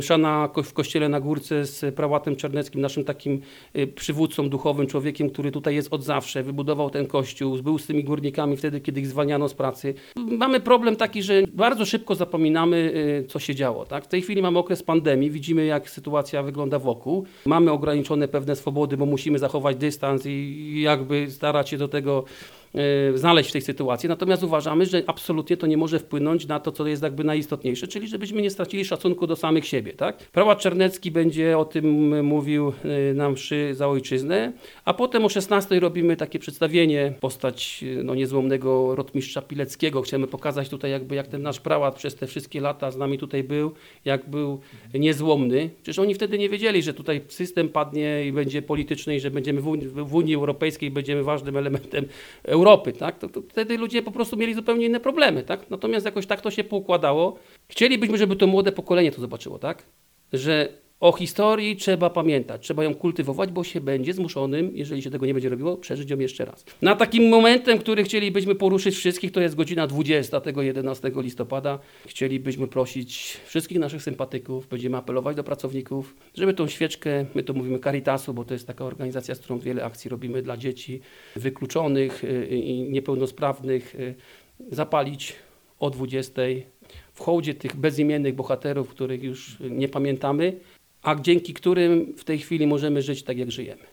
Msza w kościele na Górce z prałatem Czarneckim, naszym takim przywódcą duchowym, człowiekiem, który tutaj jest od zawsze, wybudował ten kościół, był z tymi górnikami wtedy, kiedy ich zwalniano z pracy. Mamy problem taki, że bardzo szybko zapominamy, co się działo. Tak? W tej chwili mamy okres pandemii, widzimy, jak sytuacja wygląda wokół. Mamy ograniczone pewne swobody, bo musimy zachować dystans i jakby starać się do tego znaleźć w tej sytuacji. Natomiast uważamy, że absolutnie to nie może wpłynąć na to, co jest jakby najistotniejsze, czyli żebyśmy nie stracili szacunku do samych siebie. Tak? Prałat Czarnecki będzie o tym mówił na mszy za ojczyznę, a potem o 16:00 robimy takie przedstawienie, postać niezłomnego rotmistrza Pileckiego. Chcemy pokazać tutaj jakby jak ten nasz prałat przez te wszystkie lata z nami tutaj był, jak był niezłomny. Przecież oni wtedy nie wiedzieli, że tutaj system padnie i będzie polityczny i że będziemy w Unii Europejskiej, będziemy ważnym elementem Europy, tak? To wtedy ludzie po prostu mieli zupełnie inne problemy, tak? Natomiast jakoś tak to się poukładało. Chcielibyśmy, żeby to młode pokolenie to zobaczyło, tak? Że o historii trzeba pamiętać, trzeba ją kultywować, bo się będzie zmuszonym, jeżeli się tego nie będzie robiło, przeżyć ją jeszcze raz. Na takim momentem, który chcielibyśmy poruszyć wszystkich, to jest godzina 20 tego 11 listopada. Chcielibyśmy prosić wszystkich naszych sympatyków, będziemy apelować do pracowników, żeby tą świeczkę, my to mówimy Caritasu, bo to jest taka organizacja, z którą wiele akcji robimy dla dzieci wykluczonych i niepełnosprawnych, zapalić o 20 w hołdzie tych bezimiennych bohaterów, których już nie pamiętamy, a dzięki którym w tej chwili możemy żyć tak, jak żyjemy.